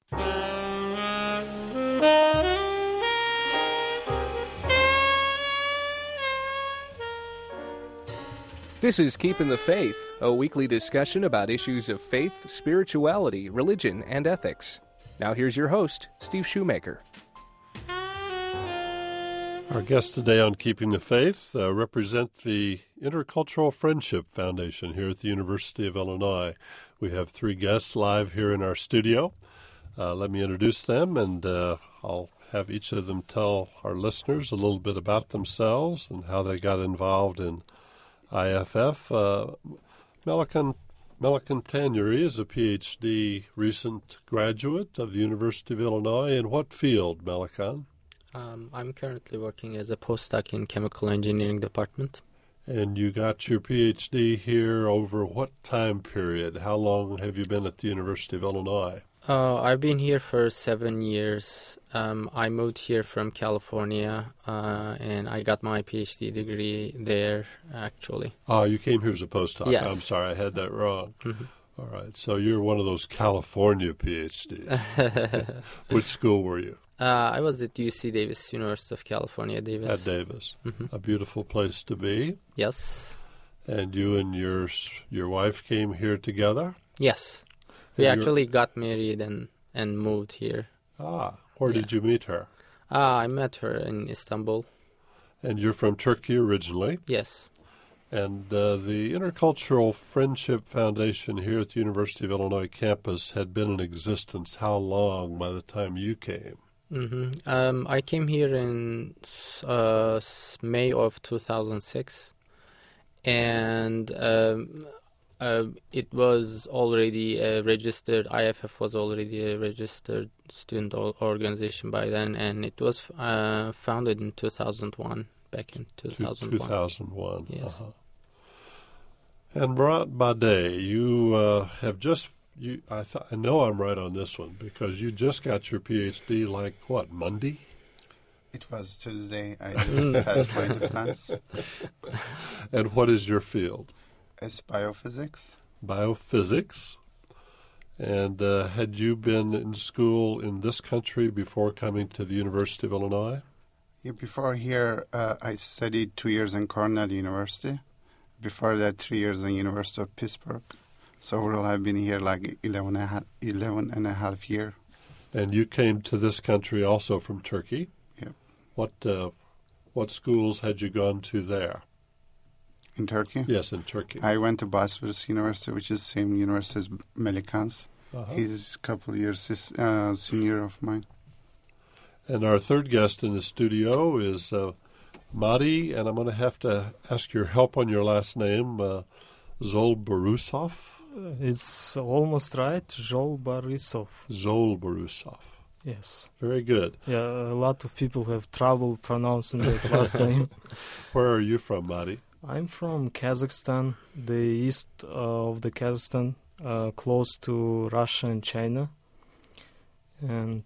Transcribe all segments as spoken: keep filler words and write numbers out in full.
This is Keeping the Faith, a weekly discussion about issues of faith, spirituality, religion, and ethics. Now here's your host, Steve Shoemaker. Our guests today on Keeping the Faith uh, represent the Intercultural Friendship Foundation here at the University of Illinois. We have three guests live here in our studio. Uh, let me introduce them, and uh, I'll have each of them tell our listeners a little bit about themselves and how they got involved in I F F. Uh, Melican, Melican Tanuri is a P H D recent graduate of the University of Illinois. In what field, Melican? Um, I'm currently working as a postdoc in chemical engineering department. And you got your P H D here over what time period? How long have you been at the University of Illinois? Uh, I've been here for seven years. Um, I moved here from California, uh, and I got my P H D degree there, actually. Oh, you came here as a postdoc. Yes. I'm sorry, I had that wrong. Mm-hmm. All right, so you're one of those California P H Ds. Which school were you? Uh, I was at U C Davis, University of California, Davis. At Davis. Mm-hmm. A beautiful place to be. Yes. And you and your your wife came here together? Yes. We and actually got married and, and moved here. Ah, where yeah. did you meet her? Uh, I met her in Istanbul. And you're from Turkey originally? Yes. And uh, the Intercultural Friendship Foundation here at the University of Illinois campus had been in existence how long by the time you came? Mm-hmm. Um, I came here in uh, May of two thousand six, and um, uh, it was already a registered, I F F was already a registered student organization by then, and it was uh, founded in two thousand one, back in two thousand one. two thousand one. Yes. Uh-huh. And Murat Bade, you uh, have just You, I, th- I know I'm right on this one because you just got your P H D like, what, Monday? It was Tuesday. I just passed my defense. And what is your field? It's biophysics. Biophysics. And uh, had you been in school in this country before coming to the University of Illinois? Yeah, before here, uh, I studied two years in Cornell University. Before that, three years in University of Pittsburgh. So overall, I've been here like eleven and a half, eleven and a half year. And you came to this country also from Turkey? Yep. What uh, what schools had you gone to there? In Turkey? Yes, in Turkey. I went to Bosphorus University, which is the same university as Melican's. Uh-huh. He's a couple of years uh, senior of mine. And our third guest in the studio is uh, Madi, and I'm going to have to ask your help on your last name, uh, Zolborusov. It's almost right, Zolborusov. Zolborusov. Yes. Very good. Yeah, a lot of people have trouble pronouncing that last name. Where are you from, Madi? I'm from Kazakhstan, the east uh, of the Kazakhstan, uh, close to Russia and China. And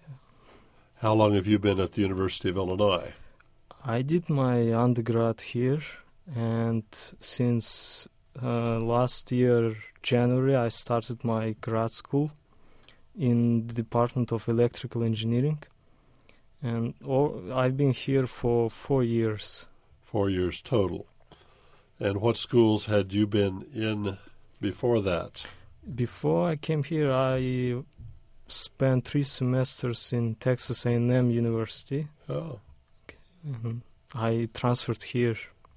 how long have you been at the University of Illinois? I did my undergrad here, and since uh, last year, January, I started my grad school in the Department of Electrical Engineering. And or, I've been here for four years. Four years total. And what schools had you been in before that? Before I came here, I spent three semesters in Texas A and M University. Oh. Okay. Mm-hmm. I transferred here.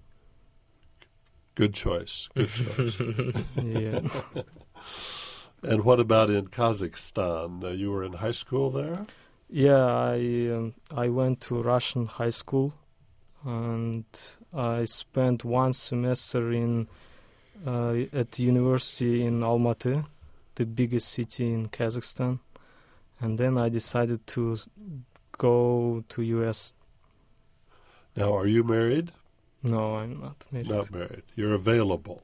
Good choice. Good choice. Yeah. And what about in Kazakhstan? Uh, you were in high school there? Yeah, I um, I went to Russian high school, and I spent one semester in uh, at the university in Almaty, the biggest city in Kazakhstan, and then I decided to go to U S. Now, are you married? No, I'm not married. Not married. You're available.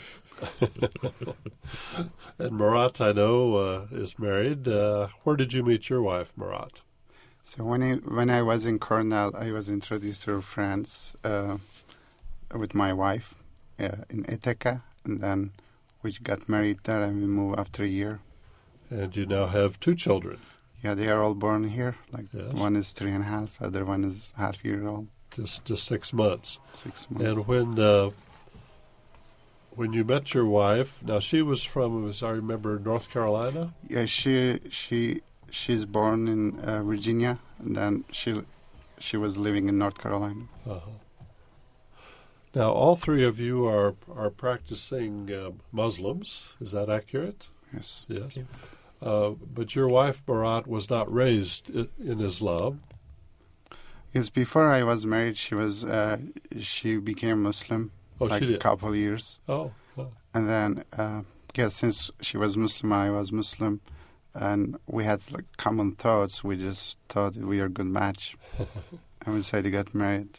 And Murat, I know, uh, is married. Uh, where did you meet your wife, Murat? So when I when I was in Cornell, I was introduced to France uh, with my wife uh, in Ithaca, and then we got married there, and we moved after a year. And you now have two children. Yeah, they are all born here. Like Yes. one is three and a half, other one is half year old. Just just six months. Six months. And when uh, when you met your wife, now she was from, as I remember, North Carolina. Yeah, she she she's born in uh, Virginia, and then she she was living in North Carolina. Uh-huh. Now, all three of you are are practicing uh, Muslims. Is that accurate? Yes. Yes. Yeah. Uh, but your wife, Barat, was not raised i- in Islam. Yes. Before I was married, she was uh, she became Muslim Oh, like she a did. couple years, Oh, oh. and then uh, yeah, since she was Muslim, I was Muslim, and we had like common thoughts. We just thought we were a good match, and we decided to get married.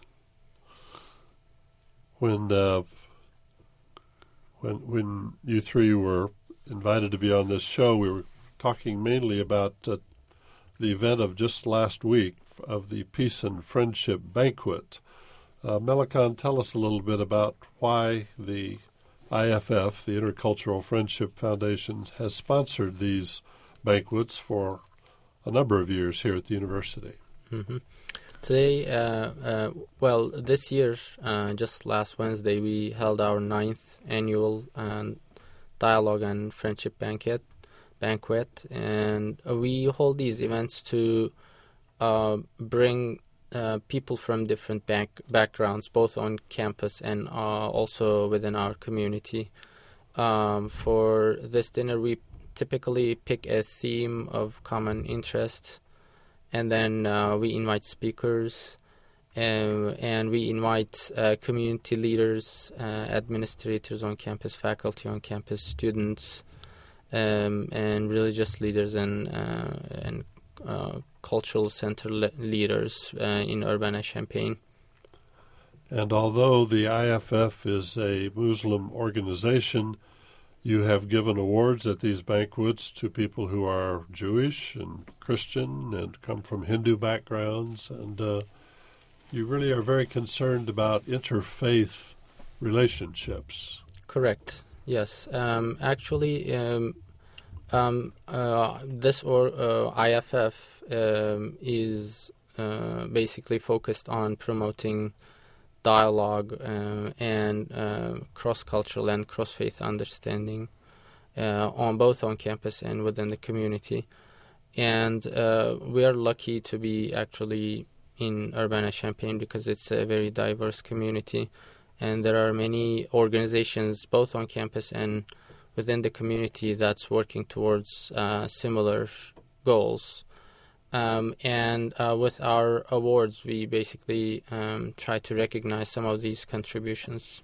When uh, when when you three were invited to be on this show, we were talking mainly about uh, the event of just last week of the Peace and Friendship Banquet. Uh, Melikan, tell us a little bit about why the I F F, the Intercultural Friendship Foundation, has sponsored these banquets for a number of years here at the university. Mm-hmm. Today, uh, uh, well, this year, uh, just last Wednesday, we held our ninth annual uh, Dialogue and Friendship Banquet, banquet, and uh, we hold these events to uh, bring uh, people from different back- backgrounds, both on campus and uh, also within our community. Um, for this dinner, we typically pick a theme of common interest, and then uh, we invite speakers, um, and we invite uh, community leaders, uh, administrators on campus, faculty on campus, students, um, and religious leaders and uh, and uh, cultural center le- leaders uh, in Urbana-Champaign. And although the I F F is a Muslim organization, you have given awards at these banquets to people who are Jewish and Christian and come from Hindu backgrounds, and uh, you really are very concerned about interfaith relationships. Correct. Yes. Um, actually, um, um, uh, this or uh, I F F um, is uh, basically focused on promoting dialogue uh, and uh, cross-cultural and cross-faith understanding uh, on both on campus and within the community. And uh, we are lucky to be actually in Urbana-Champaign because it's a very diverse community, and there are many organizations both on campus and within the community that's working towards uh, similar goals. Um, and uh, with our awards, we basically um, try to recognize some of these contributions.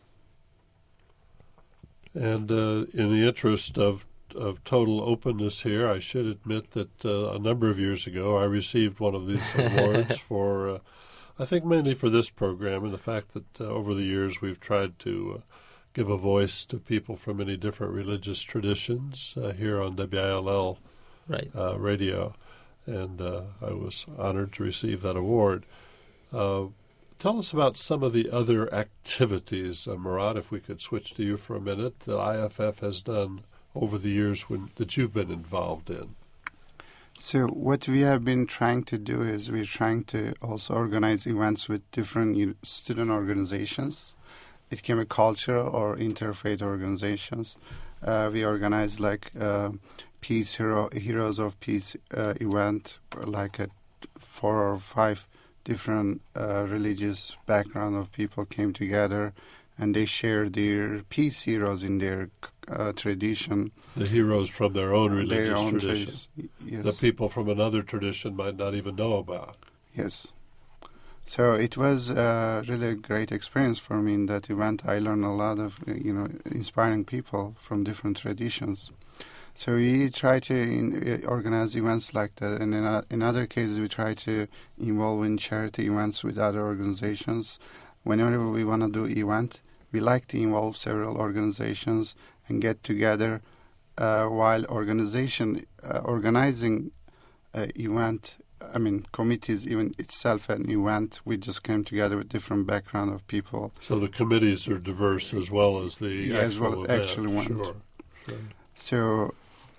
And uh, in the interest of of total openness here, I should admit that uh, a number of years ago I received one of these awards for, uh, I think mainly for this program, and the fact that uh, over the years we've tried to uh, give a voice to people from many different religious traditions uh, here on W I L L Right. uh, radio. And uh, I was honored to receive that award. Uh, tell us about some of the other activities, uh, Murat, if we could switch to you for a minute, that I F F has done over the years when, that you've been involved in. So what we have been trying to do is we're trying to also organize events with different you know, student organizations. It can be cultural or interfaith organizations. Uh, we organize like uh, Peace Hero, Heroes of Peace uh, event, like a four or five different uh, religious background of people came together, and they share their peace heroes in their uh, tradition. The heroes from their own religious their own tradition. tradi- yes. The people from another tradition might not even know about. Yes. So it was uh, really a great experience for me in that event. I learned a lot of, you know, inspiring people from different traditions. So we try to in, uh, organize events like that. And in, uh, in other cases, we try to involve in charity events with other organizations. Whenever we want to do event, we like to involve several organizations and get together uh, while organization uh, organizing uh, event. I mean, committees, even itself an event, we just came together with different background of people. So the committees are diverse as well as the Yeah, actual as well, event. actual one. Sure, sure. So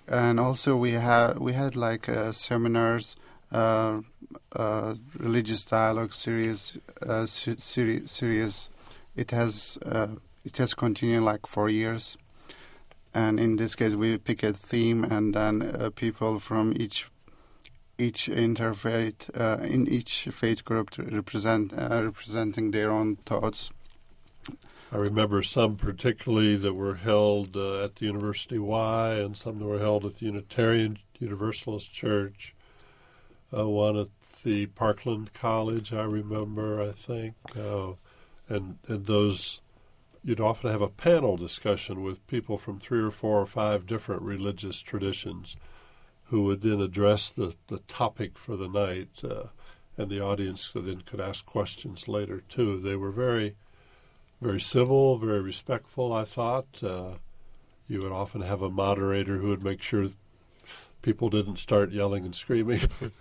and also we have we had like uh, seminars, uh, uh, religious dialogue series, uh, series. series. It has uh, it has continued like four years, and in this case we pick a theme, and then uh, people from each each interfaith uh, in each faith group to represent uh, representing their own thoughts. I remember some particularly that were held uh, at the University Y, and some that were held at the Unitarian Universalist Church. Uh, one at the Parkland College, I remember, I think. Uh, and, and those, you'd often have a panel discussion with people from three or four or five different religious traditions who would then address the, the topic for the night, uh, and the audience then could ask questions later, too. They were very... Very civil, very respectful, I thought. Uh, you would often have a moderator who would make sure people didn't start yelling and screaming.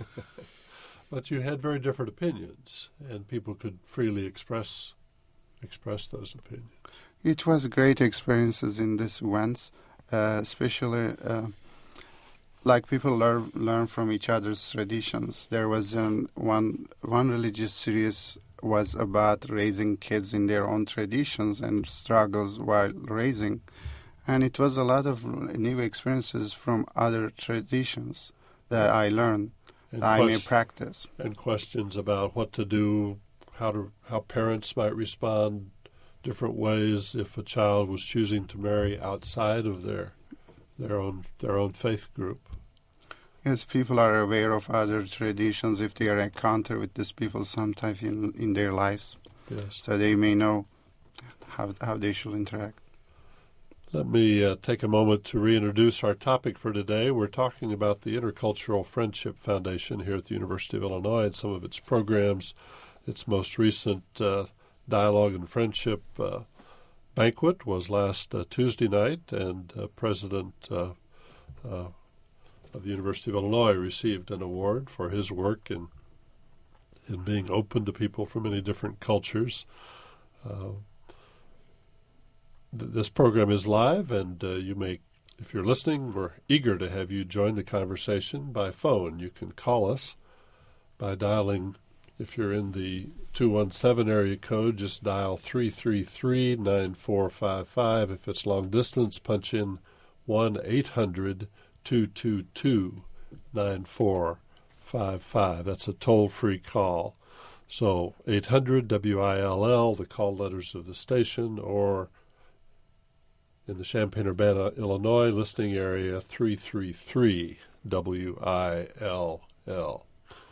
But you had very different opinions, and people could freely express express those opinions. It was great experiences in these events, uh, especially uh, like people learn learn from each other's traditions. There was um, one one religious series was about raising kids in their own traditions and struggles while raising. And it was a lot of new experiences from other traditions that I learned, and that quest- I may practice. And questions about what to do, how to how parents might respond different ways if a child was choosing to marry outside of their their own their own faith group. Yes, people are aware of other traditions if they are encountered with these people sometime in, in their lives. Yes. So they may know how how they should interact. Let me uh, take a moment to reintroduce our topic for today. We're talking about the Intercultural Friendship Foundation here at the University of Illinois and some of its programs. Its most recent uh, Dialogue and Friendship uh, banquet was last uh, Tuesday night, and uh, President uh, uh, of the University of Illinois received an award for his work in in being open to people from many different cultures. Uh, th- this program is live, and uh, you may, if you're listening, we're eager to have you join the conversation by phone. You can call us by dialing, if you're in the two one seven area code, just dial three three three, nine four five five. If it's long distance, punch in one eight hundred two two two nine four five five. That's a toll-free call. So eight hundred W I L L, the call letters of the station, or in the Champaign-Urbana, Illinois listening area, three three three W I L L.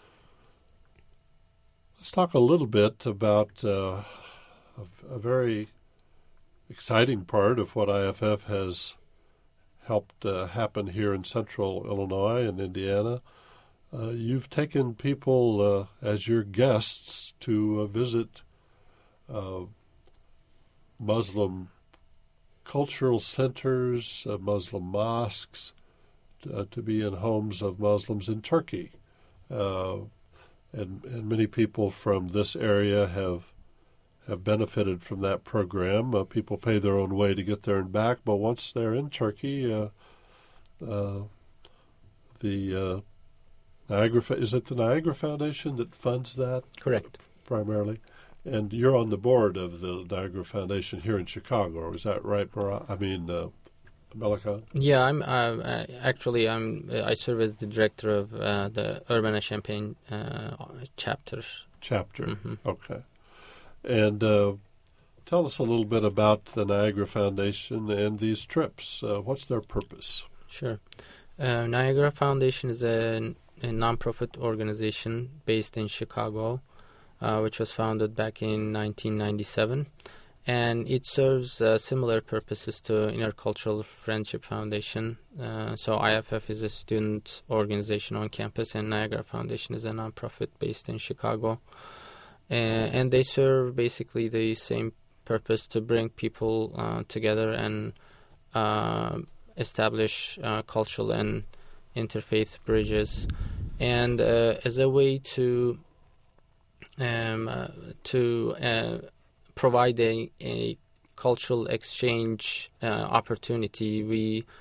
Let's talk a little bit about uh, a, a very exciting part of what I F F has helped uh, happen here in central Illinois and Indiana. Uh, you've taken people uh, as your guests to uh, visit uh, Muslim cultural centers, uh, Muslim mosques, uh, to be in homes of Muslims in Turkey. Uh, and, and many people from this area have have benefited from that program. Uh, people pay their own way to get there and back, but once they're in Turkey, uh, uh, the uh, Niagara, is it the Niagara Foundation that funds that? Correct. Primarily. And you're on the board of the Niagara Foundation here in Chicago, is that right, Mara? I mean, uh, Melika? Yeah, I'm uh, actually I'm I serve as the director of uh, the Urbana-Champaign uh, chapter. Chapter, mm-hmm. Okay. And uh, tell us a little bit about the Niagara Foundation and these trips. Uh, what's their purpose? Sure. Uh, Niagara Foundation is a, a nonprofit organization based in Chicago, uh, which was founded back in nineteen ninety-seven. And it serves uh, similar purposes to Intercultural Friendship Foundation. Uh, so I F F is a student organization on campus, and Niagara Foundation is a nonprofit based in Chicago. And, and they serve basically the same purpose, to bring people uh, together and uh, establish uh, cultural and interfaith bridges, and uh, as a way to um, uh, to uh, provide a, a cultural exchange uh, opportunity, we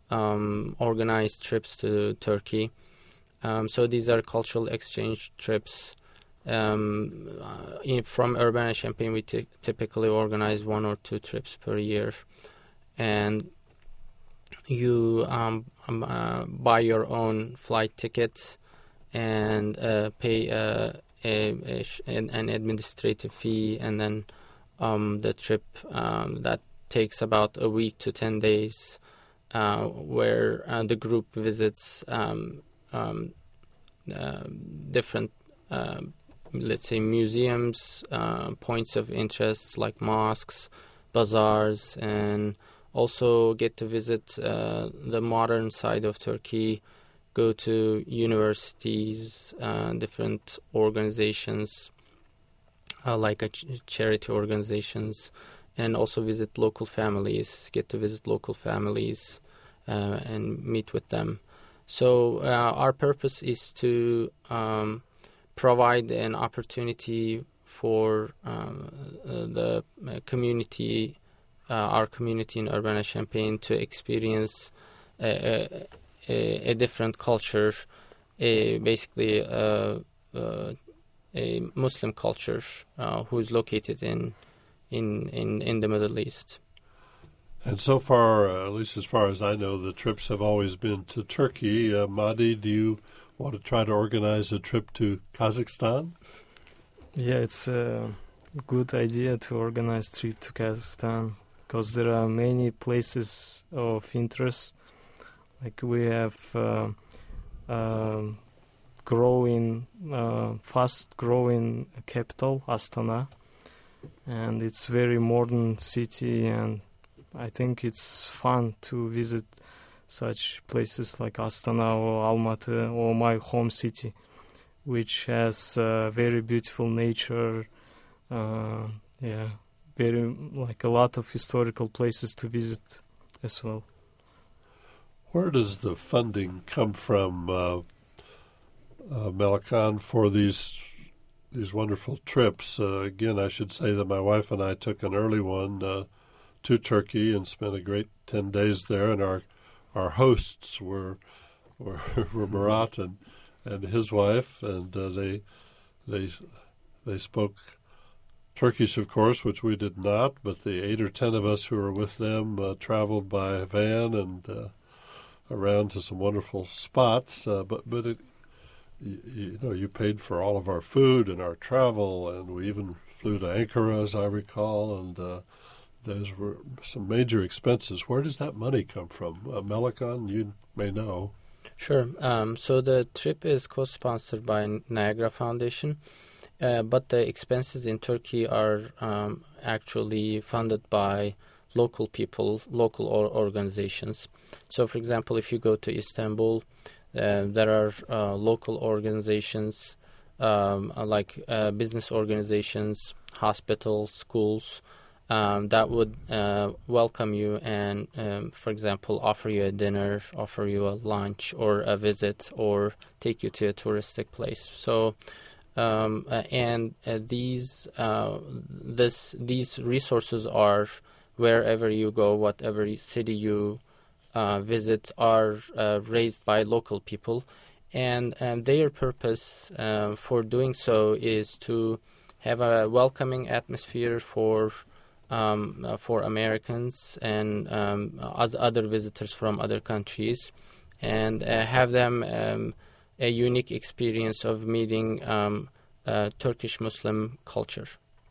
um, organize trips to Turkey. Um, so these are cultural exchange trips. Um, uh, in, from Urbana-Champaign, we t- typically organize one or two trips per year. And you um, um, uh, buy your own flight tickets and uh, pay uh, a, a sh- an, an administrative fee, and then um, the trip um, that takes about a week to ten days, uh, where uh, the group visits um, um, uh, different, uh, let's say, museums, uh, points of interest like mosques, bazaars, and also get to visit uh, the modern side of Turkey, go to universities, uh, different organizations uh, like a ch- charity organizations, and also visit local families, get to visit local families uh, and meet with them. So uh, our purpose is to um, provide an opportunity for um, uh, the community, uh, our community in Urbana-Champaign, to experience a, a, a different culture, a, basically a, a, a Muslim culture uh, who's located in, in, in, in the Middle East. And so far, uh, at least as far as I know, the trips have always been to Turkey. Uh, Mahdi, do you want to try to organize a trip to Kazakhstan? Yeah, it's a good idea to organize a trip to Kazakhstan because there are many places of interest. Like we have uh, uh, growing, uh, fast-growing capital, Astana, and it's very modern city, and I think it's fun to visit such places like Astana or Almaty or my home city, which has uh, very beautiful nature, uh, yeah, very like a lot of historical places to visit as well. Where does the funding come from, uh, uh, Melikan, for these these wonderful trips? Uh, again, I should say that my wife and I took an early one uh, to Turkey and spent a great ten days there, and our our hosts were were, were Murat and, and his wife, and uh, they they they spoke Turkish, of course, which we did not, but the eight or ten of us who were with them uh, traveled by van and uh, around to some wonderful spots. Uh, but but it, you, you know, you paid for all of our food and our travel, and we even flew to Ankara, as I recall, and uh, those were some major expenses. Where does that money come from? Uh, Melikan, you may know. Sure. Um, so the trip is co-sponsored by Niagara Foundation, uh, but the expenses in Turkey are um, actually funded by local people, local or organizations. So, for example, if you go to Istanbul, uh, there are uh, local organizations um, like uh, business organizations, hospitals, schools, Um, that would uh, welcome you and, um, for example, offer you a dinner, offer you a lunch or a visit, or take you to a touristic place. So, um, uh, and uh, these uh, this these resources are wherever you go, whatever city you uh, visit, are uh, raised by local people, and and their purpose uh, for doing so is to have a welcoming atmosphere for. Um, uh, for Americans and um, as other visitors from other countries, and uh, have them um, a unique experience of meeting um, uh, Turkish Muslim culture.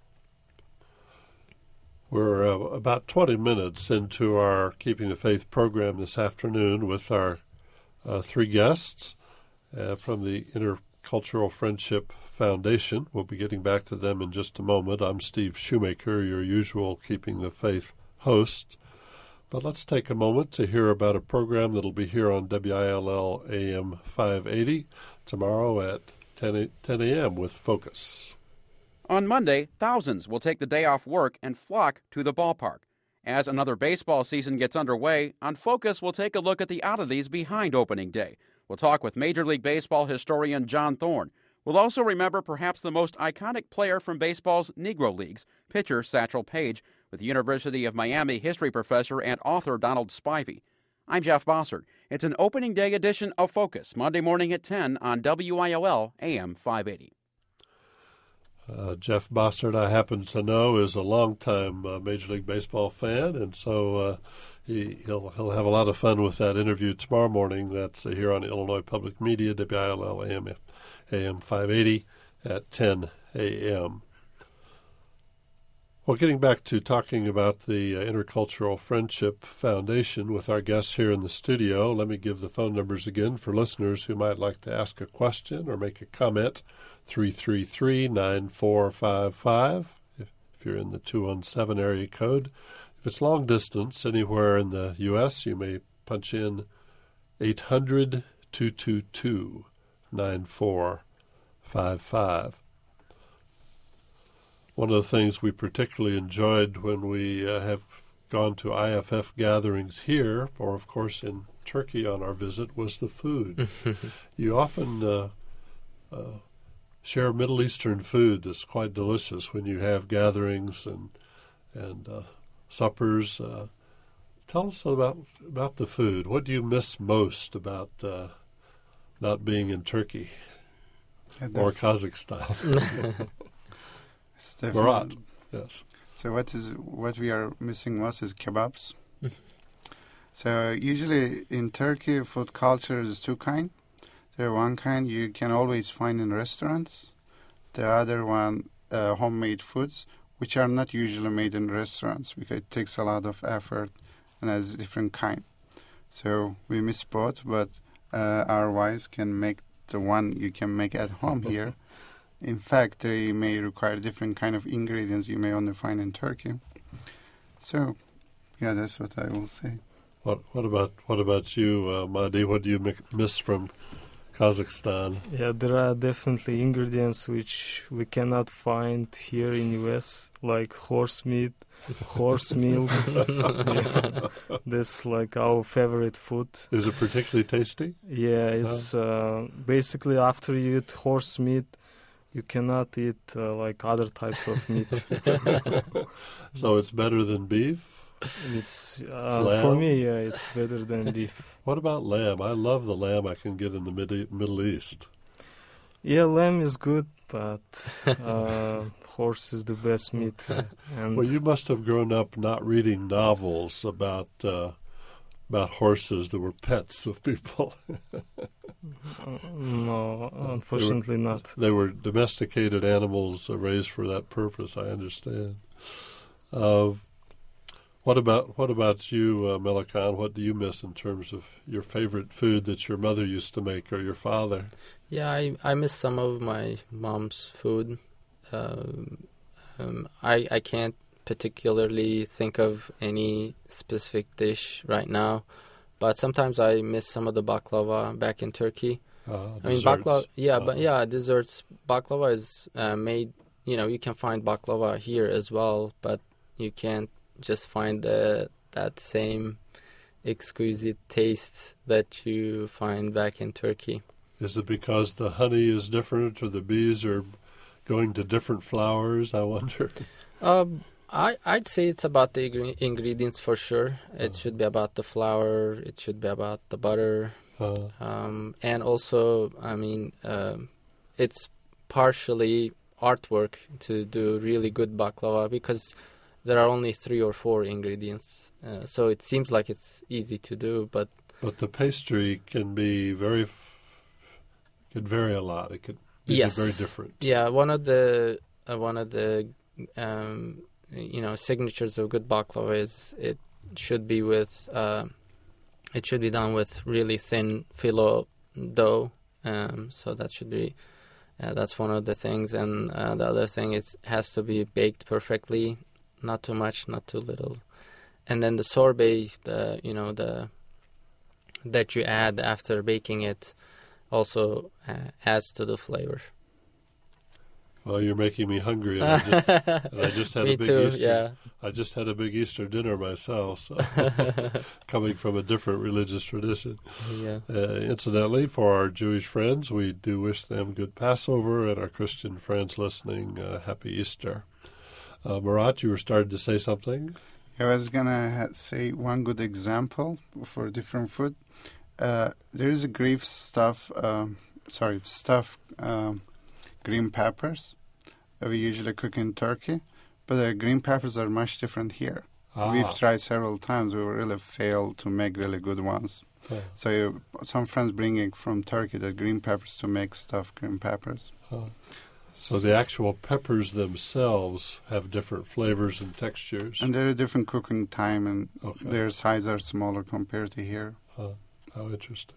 We're uh, about twenty minutes into our Keeping the Faith program this afternoon with our uh, three guests uh, from the Intercultural Friendship Foundation. We'll be getting back to them in just a moment. I'm Steve Shoemaker, your usual Keeping the Faith host. But let's take a moment to hear about a program that'll be here on W I L L A M five eighty tomorrow at ten a.m. with Focus. On Monday, thousands will take the day off work and flock to the ballpark. As another baseball season gets underway, on Focus we'll take a look at the oddities behind opening day. We'll talk with Major League Baseball historian John Thorne. We'll also remember perhaps the most iconic player from baseball's Negro Leagues, pitcher Satchel Paige, with University of Miami history professor and author Donald Spivey. I'm Jeff Bossert. It's an opening day edition of Focus, Monday morning at ten on W I L L A M five eighty. Uh, Jeff Bossert, I happen to know, is a longtime uh, Major League Baseball fan, and so uh, he, he'll he'll have a lot of fun with that interview tomorrow morning. That's uh, here on Illinois Public Media, W I L L A M A M five eighty at ten a.m. Well, getting back to talking about the uh, Intercultural Friendship Foundation with our guests here in the studio, let me give the phone numbers again for listeners who might like to ask a question or make a comment. three three three, nine four five five if you're in the two one seven area code. If it's long distance anywhere in the U S, you may punch in eight hundred, two two two, nine four five five. One of the things we particularly enjoyed when we uh, have gone to I F F gatherings here, or of course in Turkey on our visit, was the food. You often uh, uh, share Middle Eastern food that's quite delicious when you have gatherings and and uh, suppers. Uh, tell us about about the food. What do you miss most about uh, not being in Turkey or Kazakhstan? Murat, yes. So what is what we are missing most is kebabs. So usually in Turkey, food culture is two kind. There one kind you can always find in restaurants. The other one, uh, homemade foods, which are not usually made in restaurants because it takes a lot of effort and has a different kind. So we miss both, but uh, our wives can make the one you can make at home here. In fact, they may require different kind of ingredients you may only find in Turkey. So, yeah, that's what I will say. What What about what about you, uh, Mahdi? What do you miss from Kazakhstan? Yeah, there are definitely ingredients which we cannot find here in U S, like horse meat, horse milk. Yeah. That's like our favorite food. Is it particularly tasty? Yeah, it's uh, basically after you eat horse meat, you cannot eat uh, like other types of meat. So it's better than beef? It's uh, for me, yeah, it's better than beef. What about lamb? I love the lamb I can get in the Mid- Middle East. Yeah, lamb is good, but uh, horse is the best meat. And well, you must have grown up not reading novels about uh, about horses that were pets of people. No, unfortunately they were, not. They were domesticated animals uh, raised for that purpose, I understand. Uh, what about what about you, uh, Melikan? What do you miss in terms of your favorite food that your mother used to make or your father? Yeah, I, I miss some of my mom's food. Um, um, I I can't particularly think of any specific dish right now. But sometimes I miss some of the baklava back in Turkey. Uh, I mean, baklava, yeah, uh, but yeah, desserts. Baklava is uh, made. You know, you can find baklava here as well, but you can't just find the that same exquisite taste that you find back in Turkey. Is it because the honey is different, or the bees are going to different flowers? I wonder. Um. I, I'd say it's about the ingre- ingredients for sure. It uh, should be about the flour. It should be about the butter. Uh, um, and also, I mean, um, it's partially artwork to do really good baklava because there are only three or four ingredients. Uh, so it seems like it's easy to do, but... But the pastry can be very... F- could vary a lot. It could be yes. very different. Yeah, one of the... Uh, one of the... Um, you know, signatures of good baklava is it should be with, uh, it should be done with really thin phyllo dough. Um, so that should be, uh, that's one of the things. And uh, the other thing is it has to be baked perfectly, not too much, not too little. And then the sorbet, the you know the that you add after baking it, also uh, adds to the flavor. Well, you're making me hungry, and I just, and I just had me a big too, Easter. Yeah. I just had a big Easter dinner myself, so coming from a different religious tradition. Yeah. Uh, incidentally, for our Jewish friends, we do wish them good Passover, and our Christian friends listening, uh, happy Easter. Uh, Murat, you were starting to say something? I was gonna ha- say one good example for different food. Uh, there is a grief stuff, um, sorry, stuffed um, green peppers that we usually cook in Turkey, but the green peppers are much different here. Ah. We've tried several times. We really failed to make really good ones. Oh. So you, some friends bringing from Turkey the green peppers to make stuffed green peppers. Oh. So the actual peppers themselves have different flavors and textures. And they're a different cooking time, and Okay. their size are smaller compared to here. Huh. How interesting.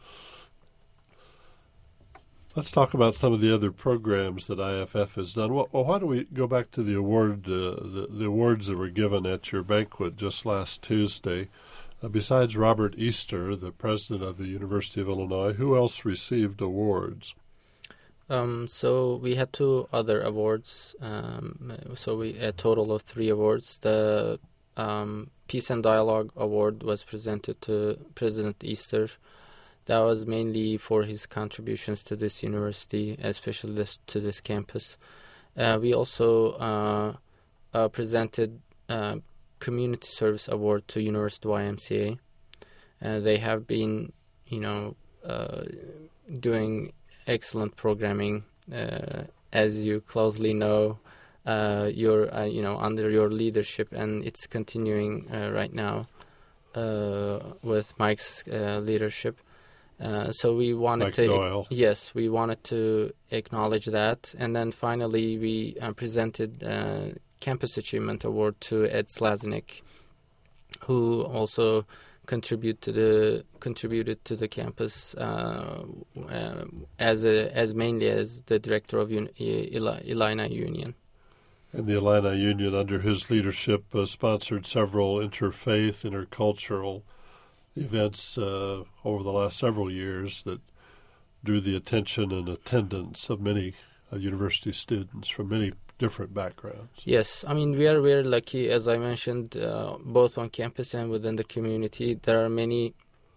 Let's talk about some of the other programs that I F F has done. Well, why don't we go back to the award, uh, the, the awards that were given at your banquet just last Tuesday. Uh, besides Robert Easter, the president of the University of Illinois, who else received awards? Um, so we had two other awards. Um, so we a total of three awards. The um, Peace and Dialogue Award was presented to President Easter. That was mainly for his contributions to this university, especially this, to this campus. Uh, we also uh, uh, presented uh, Community Service Award to University Y M C A. Uh, they have been, you know, uh, doing excellent programming, uh, as you closely know. Uh, you're, uh, you know, under your leadership, and it's continuing uh, right now uh, with Mike's uh, leadership. Uh, so we wanted Mike to, Doyle. yes, we wanted to acknowledge that, and then finally we uh, presented uh, Campus Achievement Award to Ed Slaznik, who also contribute to the contributed to the campus uh, uh, as a as mainly as the director of Un- Ili- Illini Union. And the Illini Union, under his leadership, uh, sponsored several interfaith, intercultural events uh, over the last several years that drew the attention and attendance of many uh, university students from many different backgrounds. Yes, I mean, we are very lucky, as I mentioned, uh, both on campus and within the community. There are many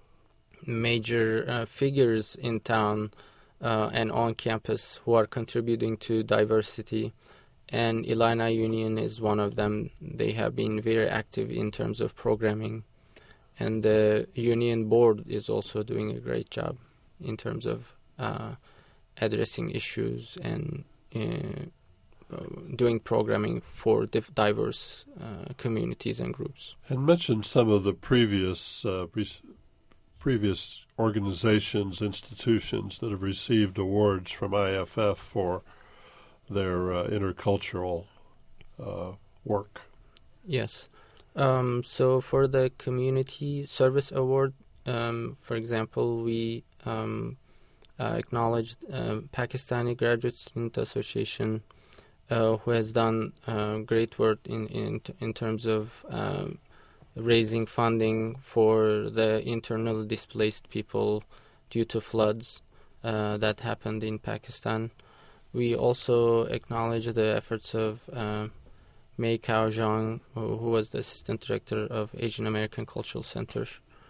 major uh, figures in town uh, and on campus who are contributing to diversity, and Illini Union is one of them. They have been very active in terms of programming, and the union board is also doing a great job in terms of uh, addressing issues and uh, doing programming for diff- diverse uh, communities and groups. And mention some of the previous uh, pre- previous organizations, institutions that have received awards from I F F for their uh, intercultural uh, work. Yes. Um, so for the Community Service Award, um, for example, we um, uh, acknowledged uh, Pakistani Graduate Student Association, Uh, who has done uh, great work in in, in terms of um, raising funding for the internally displaced people due to floods uh, that happened in Pakistan. We also acknowledge the efforts of uh, Mei Kao Zhang, who, who was the assistant director of Asian American Cultural Center.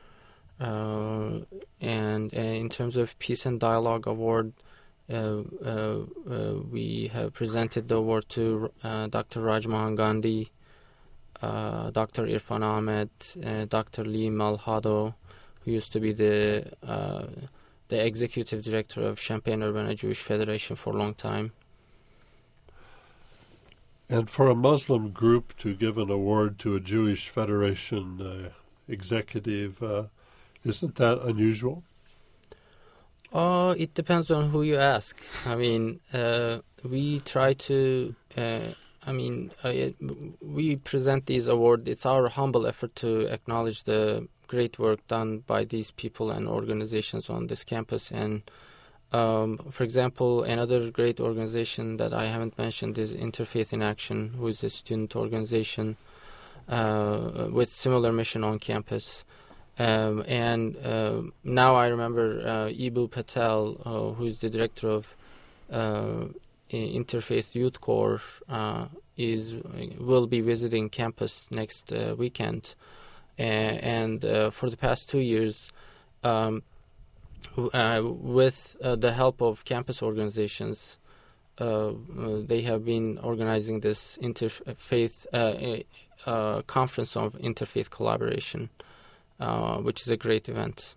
Uh, and uh, in terms of Peace and Dialogue Award, Uh, uh, uh, we have presented the award to uh, Doctor Rajmohan Gandhi, uh, Doctor Irfan Ahmed, uh, Doctor Lee Malhado, who used to be the uh, the executive director of Champaign-Urbana Jewish Federation for a long time. And for a Muslim group to give an award to a Jewish Federation uh, executive, uh, isn't that unusual? Oh, it depends on who you ask. I mean, uh, we try to, uh, I mean, uh, we present these awards. It's our humble effort to acknowledge the great work done by these people and organizations on this campus. And, um, for example, another great organization that I haven't mentioned is Interfaith in Action, who is a student organization uh, with similar mission on campus. Um, and uh, now I remember uh, Ibu Patel, uh, who's the director of uh, Interfaith Youth Corps, uh, is will be visiting campus next uh, weekend. A- and uh, for the past two years, um, uh, with uh, the help of campus organizations, uh, they have been organizing this interfaith uh, uh, conference of interfaith collaboration, uh, which is a great event.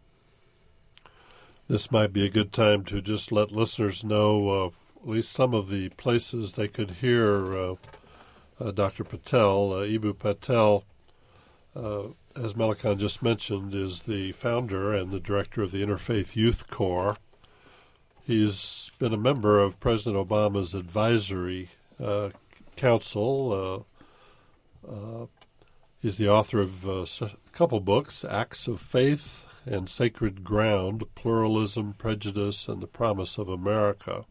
This might be a good time to just let listeners know uh, at least some of the places they could hear uh, uh, Doctor Patel. Uh, Eboo Patel, uh, as Melikan just mentioned, is the founder and the director of the Interfaith Youth Corps. He's been a member of President Obama's advisory uh, council. Uh, uh, he's the author of uh, a couple books, Acts of Faith and Sacred Ground, Pluralism, Prejudice, and the Promise of America.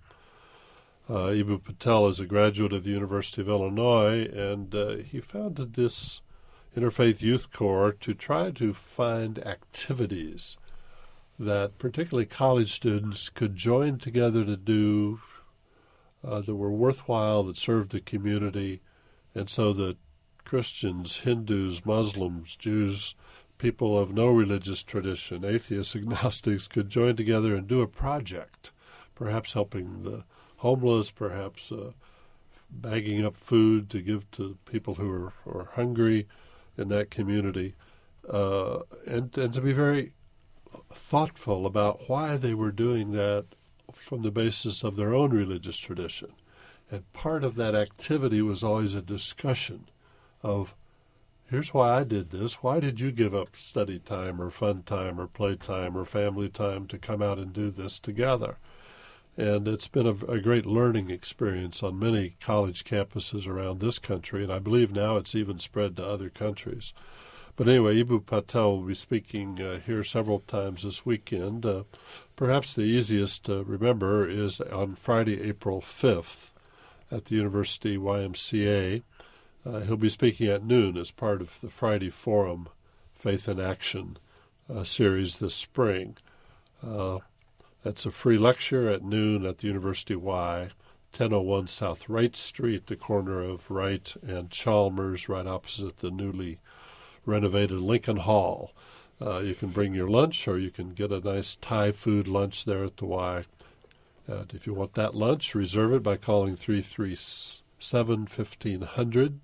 Uh, Eboo Patel is a graduate of the University of Illinois, and uh, he founded this Interfaith Youth Corps to try to find activities that particularly college students could join together to do uh, that were worthwhile, that served the community, and so that Christians, Hindus, Muslims, Jews, people of no religious tradition, atheists, agnostics, could join together and do a project, perhaps helping the homeless, perhaps uh, bagging up food to give to people who are, are hungry in that community, uh, and, and to be very thoughtful about why they were doing that from the basis of their own religious tradition. And part of that activity was always a discussion of, here's why I did this. Why did you give up study time or fun time or play time or family time to come out and do this together? And it's been a, a great learning experience on many college campuses around this country, and I believe now it's even spread to other countries. But anyway, Eboo Patel will be speaking uh, here several times this weekend. Uh, perhaps the easiest to remember is on Friday, April fifth at the University Y M C A. Uh, he'll be speaking at noon as part of the Friday Forum Faith in Action uh, series this spring. Uh, that's a free lecture at noon at the University Y, ten oh one South Wright Street, the corner of Wright and Chalmers, right opposite the newly renovated Lincoln Hall. Uh, you can bring your lunch, or you can get a nice Thai food lunch there at the Y. Uh, if you want that lunch, reserve it by calling three three seven, fifteen hundred.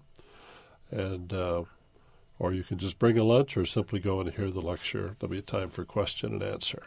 And uh, or you can just bring a lunch or simply go and hear the lecture. There'll be time for question and answer.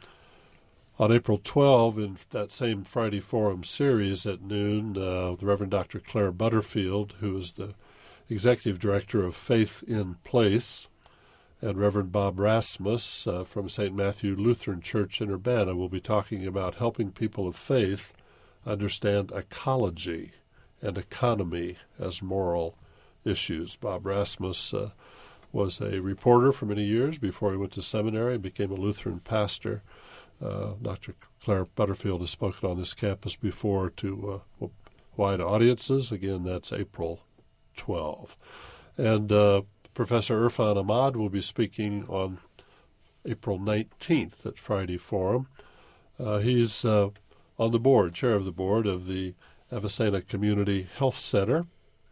On April twelfth, in that same Friday Forum series at noon, uh, the Reverend Doctor Claire Butterfield, who is the Executive Director of Faith in Place, and Reverend Bob Rasmus uh, from Saint Matthew Lutheran Church in Urbana will be talking about helping people of faith understand ecology and economy as moral issues. Bob Rasmus uh, was a reporter for many years before he went to seminary and became a Lutheran pastor. Uh, Doctor Claire Butterfield has spoken on this campus before to uh, wide audiences. Again, that's April twelfth. And uh, Professor Irfan Ahmad will be speaking on April nineteenth at Friday Forum. Uh, he's uh, on the board, chair of the board of the Avicenna Community Health Center.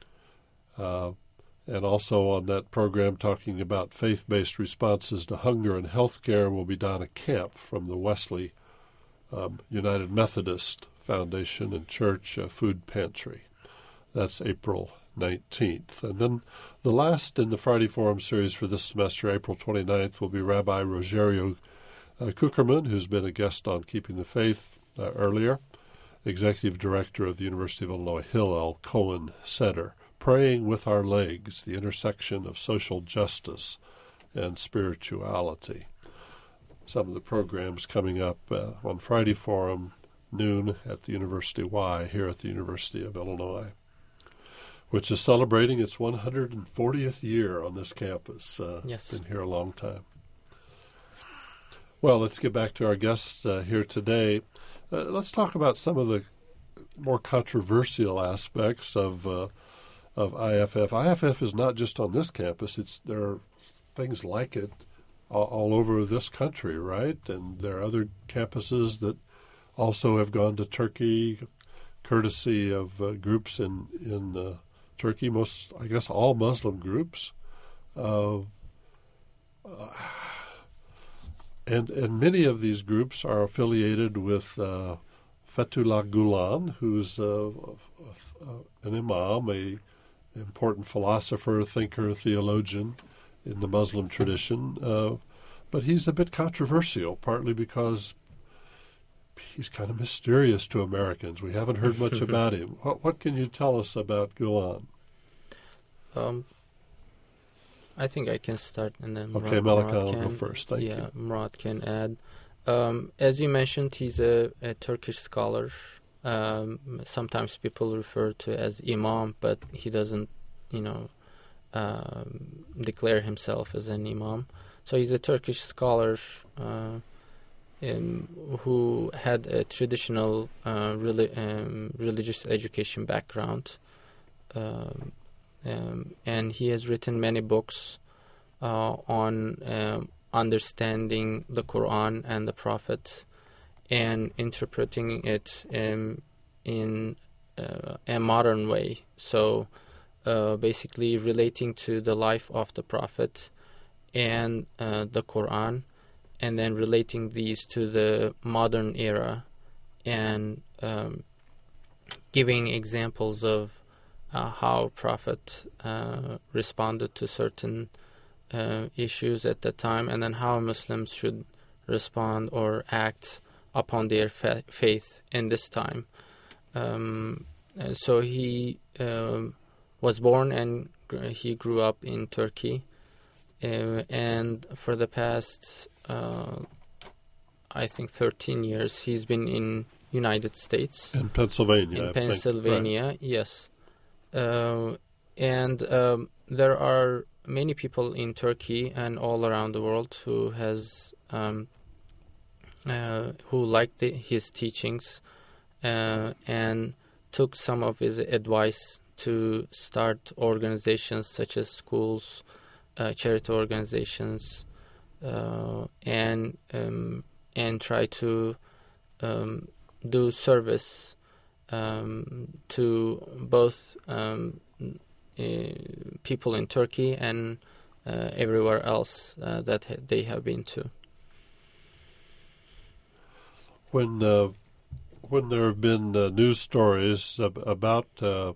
Uh, and also on that program talking about faith-based responses to hunger and health care will be Donna Camp from the Wesley um, United Methodist Foundation and Church uh, Food Pantry. That's April nineteenth. And then the last in the Friday Forum series for this semester, April twenty-ninth, will be Rabbi Rogerio uh, Kuckerman, who's been a guest on Keeping the Faith uh, earlier, Executive Director of the University of Illinois Hillel Cohen Center. Praying with Our Legs, the intersection of social justice and spirituality. Some of the programs coming up uh, on Friday Forum, noon at the University Y here at the University of Illinois, which is celebrating its one hundred fortieth year on this campus. Uh, yes. Been here a long time. Well, let's get back to our guests uh, here today. Uh, let's talk about some of the more controversial aspects of uh, of I F F. I F F is not just on this campus. It's there are things like it all, all over this country, right? And there are other campuses that also have gone to Turkey, courtesy of uh, groups in in uh, Turkey. Most, I guess, all Muslim groups, uh, uh, and and many of these groups are affiliated with uh, Fethullah Gulen, who's uh, an imam, a important philosopher, thinker, theologian in the Muslim tradition. Uh, but he's a bit controversial, partly because he's kind of mysterious to Americans. We haven't heard much about him. What, what can you tell us about Gulen? Um, I think I can start, and then okay, Murad, Melika will can, go first. Thank yeah, you. Murad can add. Um, as you mentioned, he's a, a Turkish scholar. Um, sometimes people refer to as imam, but he doesn't, you know, um, declare himself as an imam. So he's a Turkish scholar uh, um, who had a traditional uh, reli- um, religious education background. Um, um, and he has written many books uh, on um, understanding the Quran and the Prophet and interpreting it um, in uh, a modern way. So uh, basically relating to the life of the Prophet and uh, the Quran, and then relating these to the modern era and um, giving examples of uh, how Prophet uh, responded to certain uh, issues at the time, and then how Muslims should respond or act upon their fa- faith in this time. Um, so he um, was born and gr- he grew up in Turkey, uh, and for the past, uh, I think, thirteen years, he's been in United States. In Pennsylvania, In I Pennsylvania, think. Right. yes. Uh, and um, there are many people in Turkey and all around the world who has um, uh, who liked the, his teachings uh, and took some of his advice to start organizations such as schools, uh, charity organizations, uh, and um, and try to um, do service um, to both um, uh, people in Turkey and uh, everywhere else uh, that ha- they have been to. When uh, when there have been uh, news stories ab- about uh,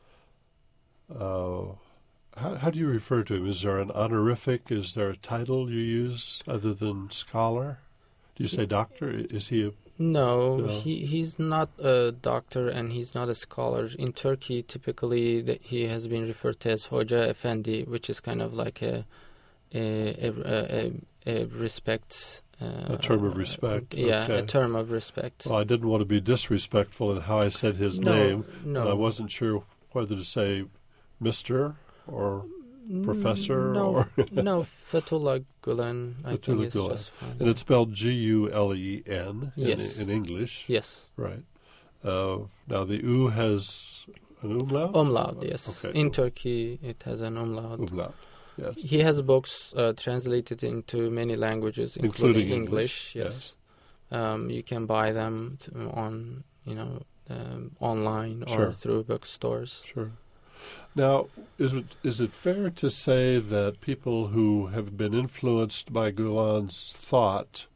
uh, how, how do you refer to him? Is there an honorific? Is there a title you use other than scholar? Do you say doctor? Is he a No, No. he he's not a doctor and he's not a scholar. In Turkey, typically the, he has been referred to as Hoca Efendi, which is kind of like a a a, a, a respect. Uh, A term of respect, Yeah, okay. a term of respect. Well, I didn't want to be disrespectful in how I said his no, name, no. and I wasn't sure whether to say Mister or Professor No, or no, Fethullah Gulen. I think Fethullah it's Gulen. just fine. and it's spelled G U L E N Yes. in, in English. Yes, Right. Uh, now the U has an umlaut? umlaut. Yes, Okay. in Turkey it has an umlaut. Umlaut, yes. He has books uh, translated into many languages, including, Including English. English, Yes, Um, you can buy them to, on you know um, online or Sure. through bookstores. Sure. Now, is it is it fair to say that people who have been influenced by Gulen's thought,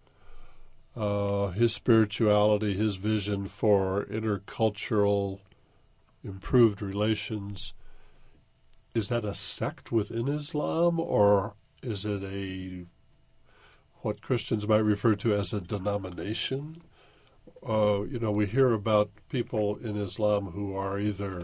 uh, his spirituality, his vision for intercultural improved relations, is that a sect within Islam, or is it a what Christians might refer to as a denomination? Uh, you know, we hear about people in Islam who are either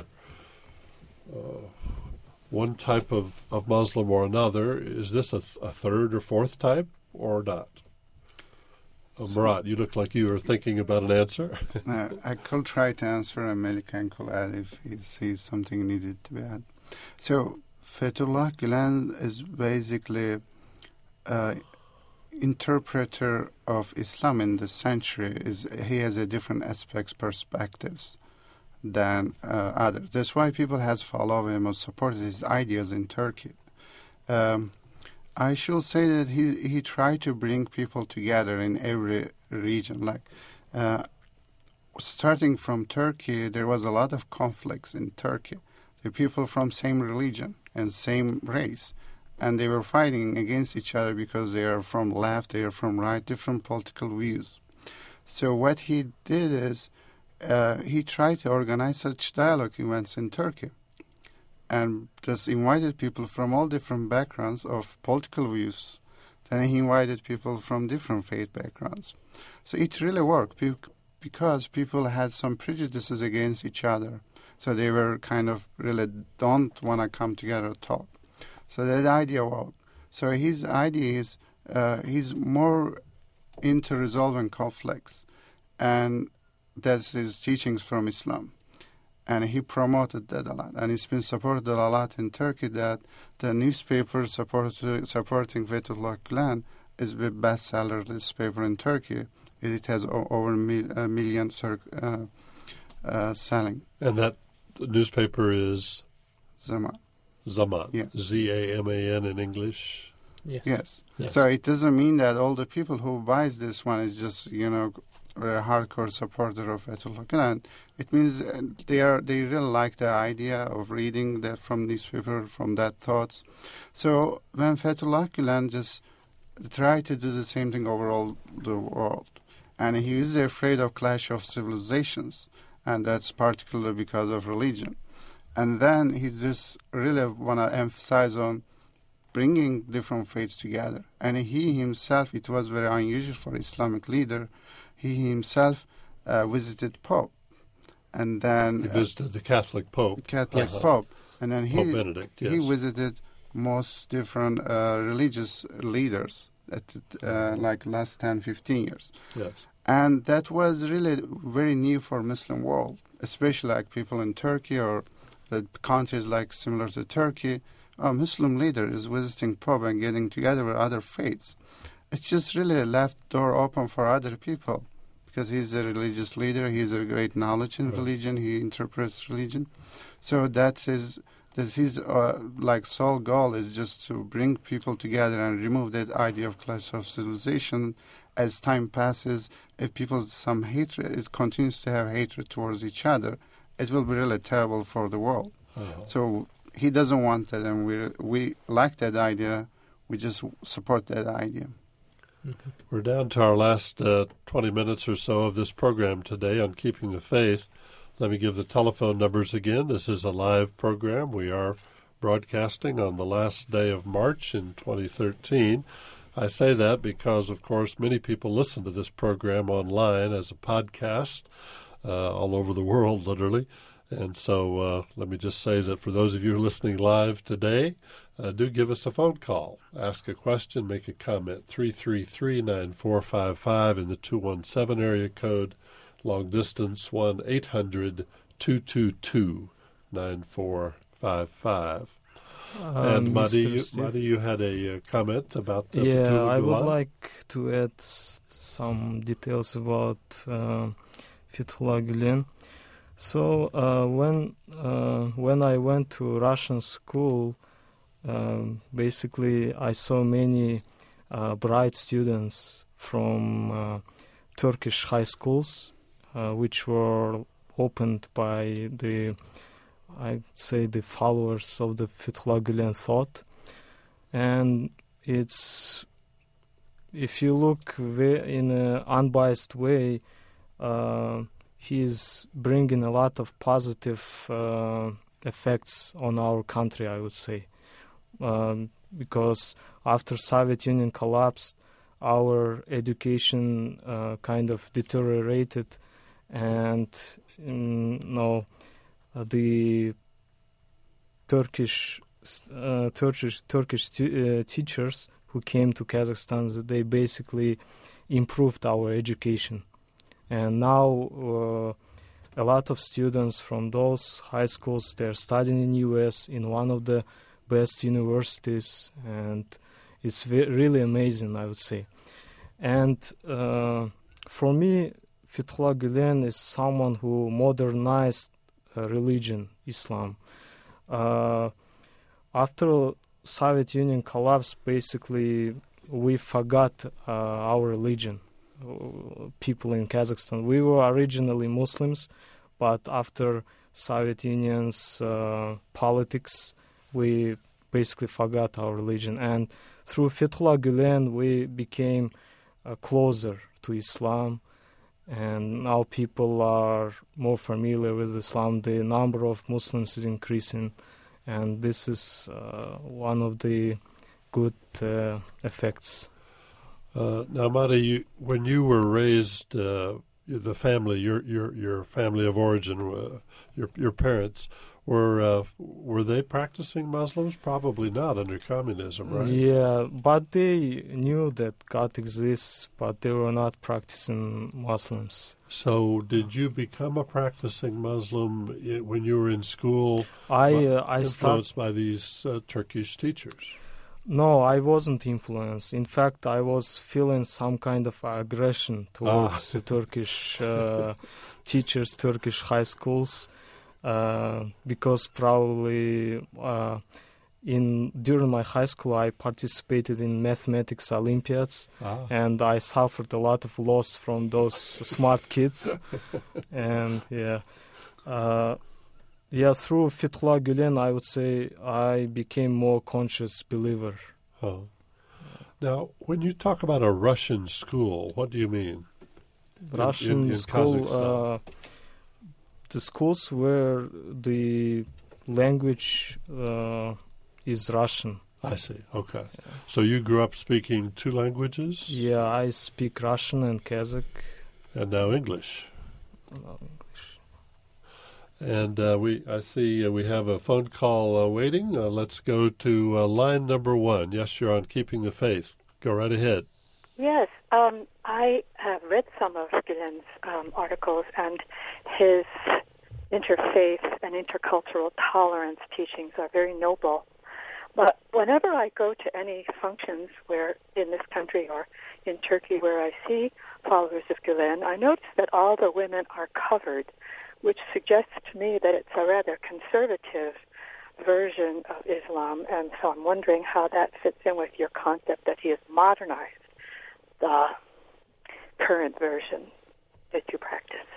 uh, one type of, of Muslim or another. Is this a, th- a third or fourth type or not? Uh, Murad, you look like you were thinking about an answer. Uh, I could try to answer, and Melikan could add if he sees something needed to be added. So, Fethullah Gulen is basically an interpreter of Islam in the century. Is He has a different aspects, perspectives than uh, others. That's why people has followed him or supported his ideas in Turkey. Um, I should say that he he tried to bring people together in every region. Like uh, starting from Turkey, there was a lot of conflicts in Turkey. The people from same religion and same race, and they were fighting against each other because they are from left, they are from right, different political views. So what he did is uh, he tried to organize such dialogue events in Turkey. and just invited people from all different backgrounds of political views. Then he invited people from different faith backgrounds. So it really worked because people had some prejudices against each other. So they were kind of really don't want to come together to talk. So that idea worked. So his idea is uh, he's more into resolving conflicts, and that's his teachings from Islam. And he promoted that a lot. And it's been supported a lot in Turkey that the newspaper support, supporting Fethullah Gülen is the bestseller newspaper in Turkey. It has o- over a, mil- a million uh, uh, selling. And that newspaper is? Zaman. Zaman. Yeah. Z A M A N in English. Yes. Yes. Yes. So it doesn't mean that all the people who buys this one is just, you know, a hardcore supporter of Fethullah Gülen. It means they are they really like the idea of reading that from newspaper, from that thoughts. So when Fethullah Gülen just tried to do the same thing over all the world, and he is afraid of clash of civilizations, and that's particularly because of religion. And then he just really want to emphasize on bringing different faiths together. And he himself, it was very unusual for Islamic leader, he himself uh, visited Pope. And then he visited uh, the Catholic Pope. Catholic uh-huh. Pope. And then he, Pope Benedict, yes. he visited most different uh, religious leaders at uh, like last ten, fifteen years. Yes. And that was really very new for Muslim world, especially like people in Turkey or the countries like similar to Turkey. A Muslim leader is visiting Pope and getting together with other faiths. It just really left door open for other people because he's a religious leader. He has a great knowledge in right. religion. He interprets religion. So that is that's his uh, like sole goal is just to bring people together and remove that idea of clash of civilization. As time passes, if people some hatred, it continues to have hatred towards each other, it will be really terrible for the world. Uh-huh. So he doesn't want that, and we we like that idea. We just support that idea. Mm-hmm. We're down to our last uh, twenty minutes or so of this program today on Keeping the Faith. Let me give the telephone numbers again. This is a live program. We are broadcasting on the last day of March in twenty thirteen. I say that because, of course, many people listen to this program online as a podcast uh, all over the world, literally. And so uh, let me just say that for those of you listening live today, uh, do give us a phone call. Ask a question, make a comment. three three three, nine four five five in the two one seven area code. Long distance, one eight hundred, two two two, nine four five five. Um, and Mahdi you, Steve. Mahdi, you had a uh, comment about the Yeah, Fethullah I would Gülen? like to add s- some details about uh, Fethullah Gülen. So uh, when uh, when I went to Russian school, um, basically I saw many uh, bright students from uh, Turkish high schools, uh, which were opened by the, I'd say, the followers of the Fethullah Gülen thought. And it's, if you look in an unbiased way, uh, he's bringing a lot of positive uh, effects on our country, I would say. Um, because after Soviet Union collapsed, our education uh, kind of deteriorated, and um, no, uh, the Turkish uh, Turkish Turkish t- uh, teachers who came to Kazakhstan, they basically improved our education, and now uh, a lot of students from those high schools, they're studying in U S in one of the best universities, and it's ve- really amazing, I would say. And uh, for me, Fethullah Gülen is someone who modernized uh, religion, Islam. Uh, after Soviet Union collapsed, basically, we forgot uh, our religion, uh, people in Kazakhstan. We were originally Muslims, but after Soviet Union's uh, politics, we basically forgot our religion. And through Fethullah Gülen, we became uh, closer to Islam, and now people are more familiar with Islam. The number of Muslims is increasing, and this is uh, one of the good uh, effects. Uh, now, Mahdi, you, when you were raised, uh, the family, your your your family of origin, uh, your your parents, were uh, were they practicing Muslims? Probably not under communism, right? Yeah, but they knew that God exists, but they were not practicing Muslims. So, did you become a practicing Muslim i- when you were in school? I uh, uh, I started. influenced by these uh, Turkish teachers. No, I wasn't influenced. In fact, I was feeling some kind of aggression towards the Turkish uh, teachers, Turkish high schools, uh, because probably uh, in during my high school I participated in mathematics Olympiads, Ah. and I suffered a lot of loss from those smart kids. And yeah. Uh, Yeah, through Fethullah Gülen, I would say I became more conscious believer. Oh. Now, when you talk about a Russian school, what do you mean? Russian in, in school, Kazakhstan. uh, the schools where the language uh, is Russian. I see. Okay. So you grew up speaking two languages? Yeah, I speak Russian and Kazakh. And now English. Uh, English. And uh, we, I see uh, we have a phone call uh, waiting. Uh, let's go to uh, line number one. Yes, you're on Keeping the Faith. Go right ahead. Yes, um, I have read some of Gülen's um, articles, and his interfaith and intercultural tolerance teachings are very noble. But whenever I go to any functions where in this country or in Turkey where I see followers of Gülen, I notice that all the women are covered, which suggests to me that it's a rather conservative version of Islam, and so I'm wondering how that fits in with your concept that he has modernized the current version that you practice.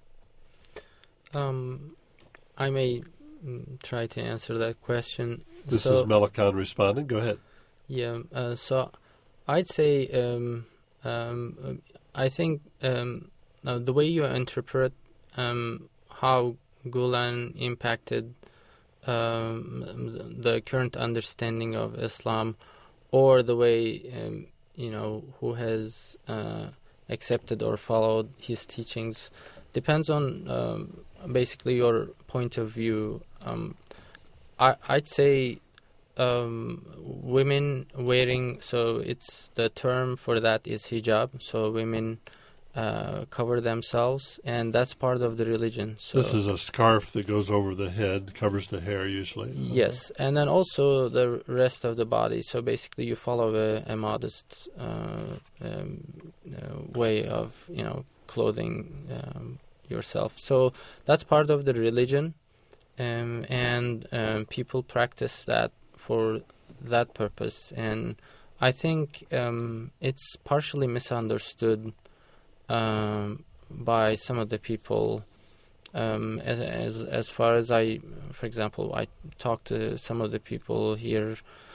Um, I may mm, try to answer that question. This so, is Melikan responding. Go ahead. Yeah, uh, so I'd say um, um, I think um, uh, the way you interpret um, how Gülen impacted um, the current understanding of Islam, or the way um, you know who has uh, accepted or followed his teachings, depends on um, basically your point of view. Um, I, I'd say um, women wearing, so it's the term for that is hijab. So women uh, cover themselves, and that's part of the religion. So This is a scarf that goes over the head, covers the hair usually. yes, and then also the rest of the body. So basically, you follow a, a modest uh, um, uh, way of you know clothing um, yourself. So that's part of the religion, um, and um, people practice that for that purpose. And I think um, it's partially misunderstood um, by some of the people. Um, as, as as far as I, for example, I talked to some of the people here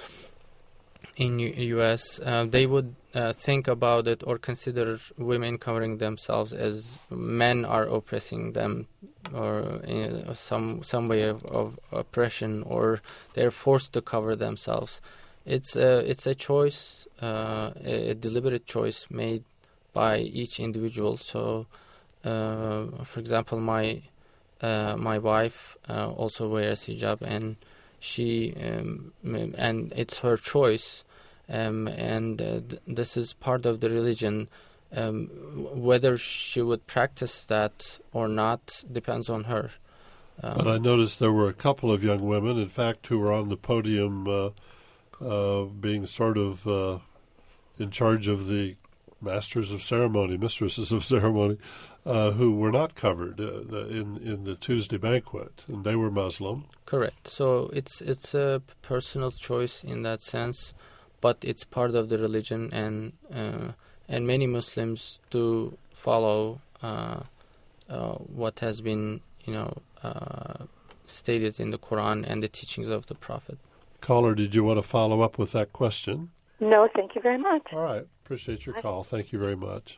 in U- U.S. Uh, they would uh, think about it or consider women covering themselves as men are oppressing them, or in some some way of, of oppression, or they're forced to cover themselves. It's a it's a choice, uh, a deliberate choice made by each individual. So, uh, for example, my uh, my wife uh, also wears hijab, and she um, and it's her choice, um, and uh, th- this is part of the religion. Um, whether she would practice that or not depends on her. Um, But I noticed there were a couple of young women, in fact, who were on the podium uh, uh, being sort of uh, in charge of the masters of ceremony, mistresses of ceremony, uh, who were not covered uh, the, in in the Tuesday banquet, and they were Muslim. Correct. So it's it's a personal choice in that sense, but it's part of the religion, and uh, and many Muslims do follow uh, uh, what has been you know uh, stated in the Quran and the teachings of the Prophet. Caller, did you want to follow up with that question? No, thank you very much. All right. Appreciate your call. Thank you very much.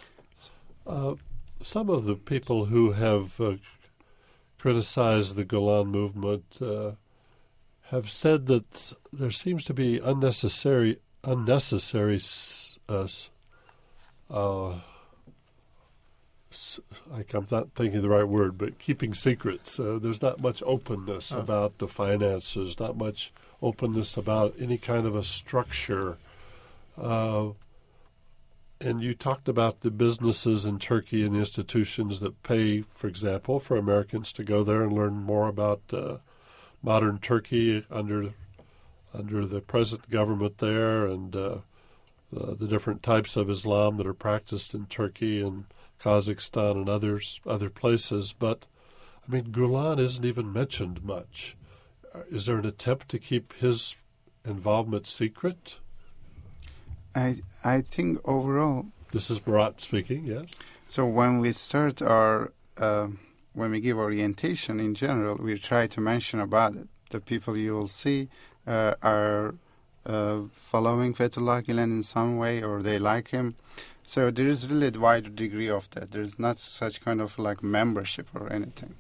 Uh, some of the people who have uh, criticized the Golan movement uh, have said that there seems to be unnecessary, unnecessary, uh, uh, like I'm not thinking the right word, but keeping secrets. Uh, there's not much openness oh. about the finances, not much openness about any kind of a structure. Uh, and you talked about the businesses in Turkey and institutions that pay, for example, for Americans to go there and learn more about uh, modern Turkey under under the present government there, and uh, uh, the different types of Islam that are practiced in Turkey and Kazakhstan and others other places. But I mean, Gulen isn't even mentioned much. Is there an attempt to keep his involvement secret? I I think overall. This is Murat speaking. Yes. So when we start our uh, when we give orientation in general, we try to mention about it. The people you will see uh, are uh, following Fethullah Gulen in some way, or they like him. So there is really a wide degree of that. There is not such kind of like membership or anything.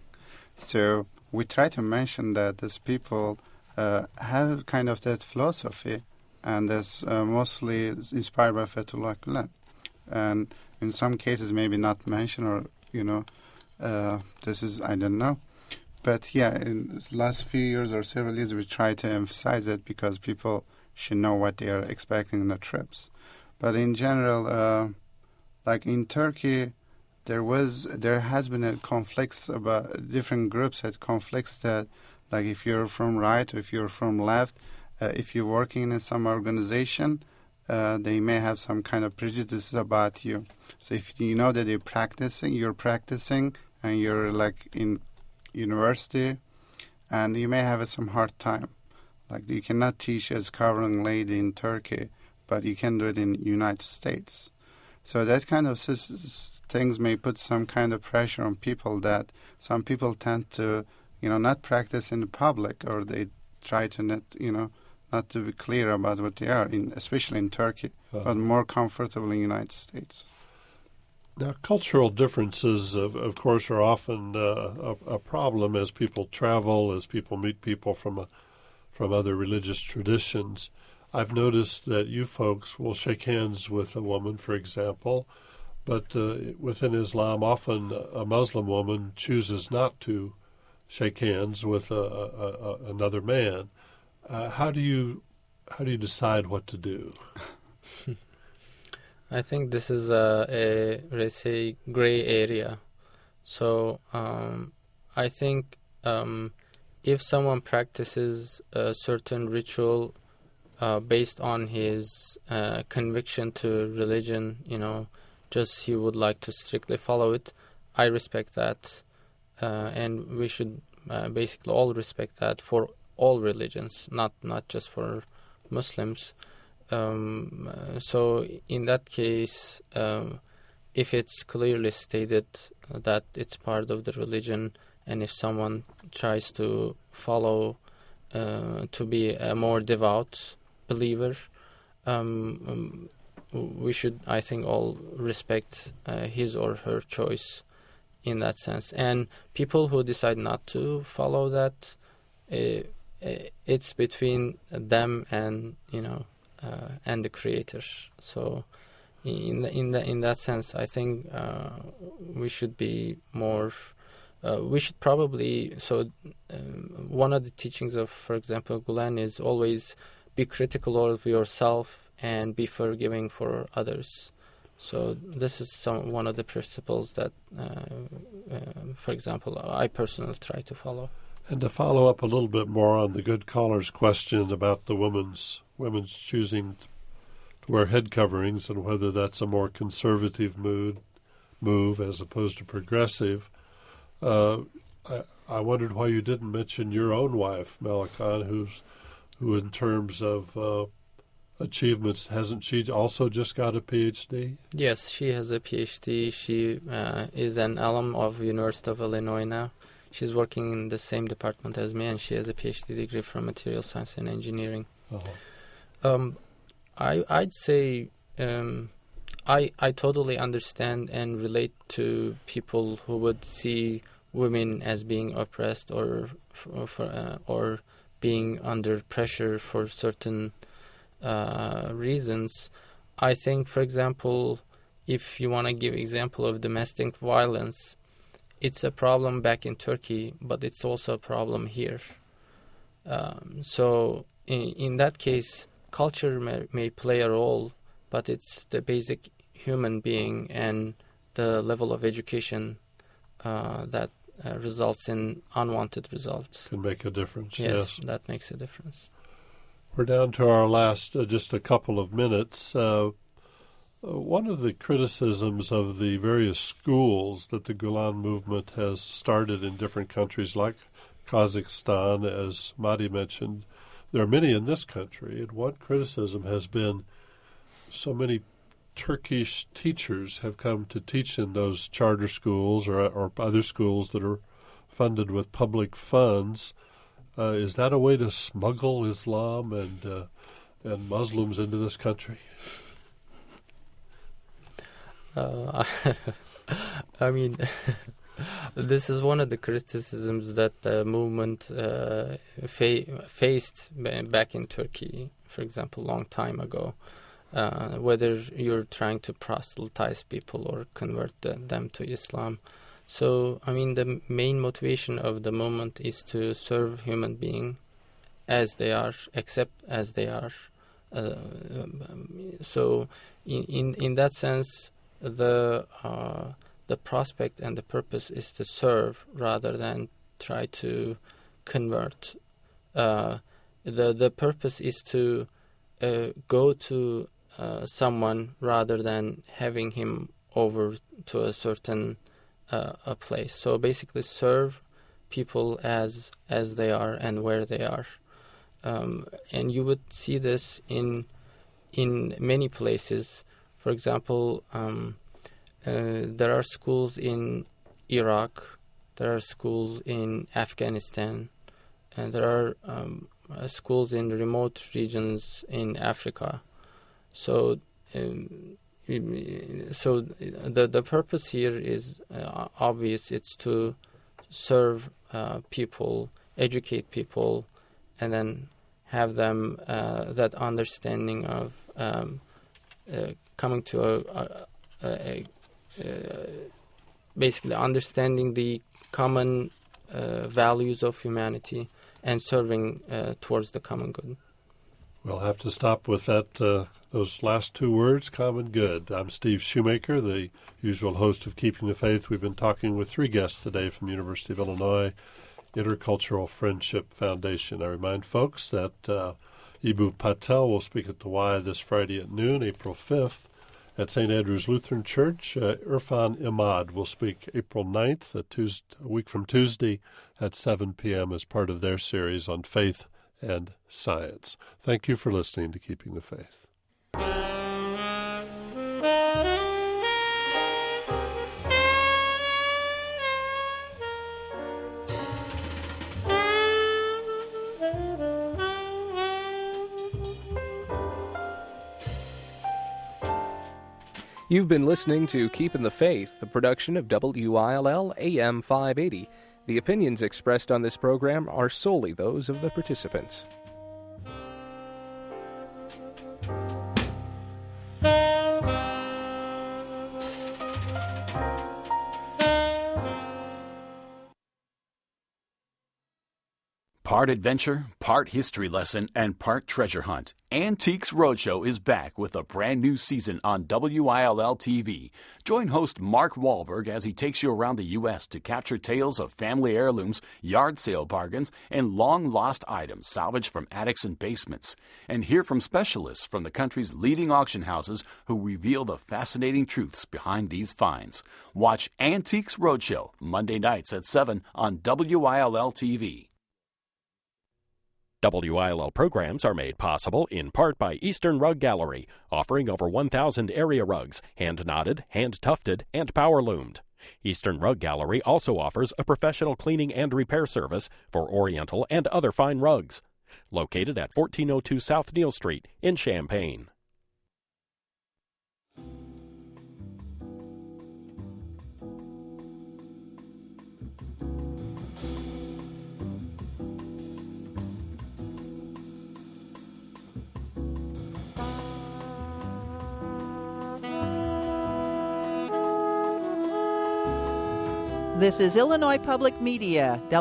So we try to mention that these people uh, have kind of that philosophy, and that's uh, mostly inspired by Fethullah Gulen. And in some cases, maybe not mentioned, or, you know, uh, this is, I don't know. But yeah, in the last few years or several years, we try to emphasize it because people should know what they are expecting in the trips. But in general, uh, like in Turkey, there was, there has been a conflicts about, different groups had conflicts that, like if you're from right or if you're from left, uh, if you're working in some organization, uh, they may have some kind of prejudices about you. So if you know that you're practicing, you're practicing, and you're like in university, and you may have some hard time. Like you cannot teach as covering lady in Turkey, but you can do it in United States. So that kind of things may put some kind of pressure on people, that some people tend to, you know, not practice in the public, or they try to not, you know, not to be clear about what they are, in, especially in Turkey, uh-huh. but more comfortable in the United States. Now, cultural differences, of, of course, are often uh, a, a problem as people travel, as people meet people from a, from other religious traditions. I've noticed that you folks will shake hands with a woman, for example, but uh, within Islam, often a Muslim woman chooses not to shake hands with a, a, a, another man. Uh, how do you how do you decide what to do? I think this is a, a let's say gray area. So um, I think um, if someone practices a certain ritual uh, based on his uh, conviction to religion, you know, just he would like to strictly follow it, I respect that, uh, and we should uh, basically all respect that for all religions, not not just for Muslims. Um, uh, so in that case, um, if it's clearly stated that it's part of the religion, and if someone tries to follow, uh, to be a more devout believer, um, um, we should, I think, all respect uh, his or her choice in that sense. And people who decide not to follow that, uh, it's between them and, you know, Uh, and the creator. So, in the, in the, in that sense, I think uh, we should be more. Uh, we should probably. So, um, one of the teachings of, for example, Gulen is always be critical of yourself and be forgiving for others. So, this is some one of the principles that, uh, uh, for example, I personally try to follow. And to follow up a little bit more on the good caller's question about the women's women's choosing to wear head coverings and whether that's a more conservative mood move as opposed to progressive, uh, I, I wondered why you didn't mention your own wife, Melikan, who's who in terms of uh, achievements, hasn't she also just got a P H D? Yes, she has a P H D. She uh, is an alum of University of Illinois now. She's working in the same department as me, and she has a P H D degree from Material Science and Engineering. Uh-huh. Um, I, I'd say um, I I totally understand and relate to people who would see women as being oppressed or for, for, uh, or being under pressure for certain uh, reasons. I think, for example, if you want to give example of domestic violence, it's a problem back in Turkey, but it's also a problem here. Um, so in, in that case, culture may, may play a role, but it's the basic human being and the level of education uh, that uh, results in unwanted results. Can make a difference, yes. yes. That makes a difference. We're down to our last uh, just a couple of minutes. Uh, one of the criticisms of the various schools that the Gulen movement has started in different countries like Kazakhstan, as Mahdi mentioned, there are many in this country, and one criticism has been so many Turkish teachers have come to teach in those charter schools or, or other schools that are funded with public funds. Uh, is that a way to smuggle Islam and uh, and Muslims into this country? Uh, I mean, this is one of the criticisms that the movement uh, fa- faced back in Turkey, for example, a long time ago. Uh, whether you're trying to proselytize people or convert the, them to Islam. So, I mean, the main motivation of the movement is to serve human beings as they are, accept as they are. Uh, um, so, in, in in that sense, the uh, the prospect and the purpose is to serve rather than try to convert. Uh, the the purpose is to uh, go to uh, someone rather than having him over to a certain uh, a place. So basically, serve people as as they are and where they are. Um, and you would see this in in many places. For example, um, uh, there are schools in Iraq, there are schools in Afghanistan, and there are um, uh, schools in remote regions in Africa. So, um, so the the purpose here is uh, obvious. It's to serve uh, people, educate people, and then have them uh, that understanding of um, uh, coming to a, a, a, a basically understanding the common uh, values of humanity and serving uh, towards the common good. We'll have to stop with that. Uh, those last two words, common good. I'm Steve Shoemaker, the usual host of Keeping the Faith. We've been talking with three guests today from the University of Illinois Intercultural Friendship Foundation. I remind folks that uh, Ibu Patel will speak at the Y this Friday at noon, April fifth. At Saint Andrew's Lutheran Church, uh, Irfan Imad will speak April ninth, a, Tuesday, a week from Tuesday, at seven p.m. as part of their series on faith and science. Thank you for listening to Keeping the Faith. You've been listening to Keeping the Faith, the production of W I L L A M five eighty. The opinions expressed on this program are solely those of the participants. Part adventure, part history lesson, and part treasure hunt. Antiques Roadshow is back with a brand new season on W I L L T V. Join host Mark Wahlberg as he takes you around the U S to capture tales of family heirlooms, yard sale bargains, and long-lost items salvaged from attics and basements. And hear from specialists from the country's leading auction houses who reveal the fascinating truths behind these finds. Watch Antiques Roadshow Monday nights at seven on W I L L T V. W I L L programs are made possible in part by Eastern Rug Gallery, offering over one thousand area rugs, hand-knotted, hand-tufted, and power-loomed. Eastern Rug Gallery also offers a professional cleaning and repair service for Oriental and other fine rugs. Located at fourteen oh two South Neal Street in Champaign. This is Illinois Public Media.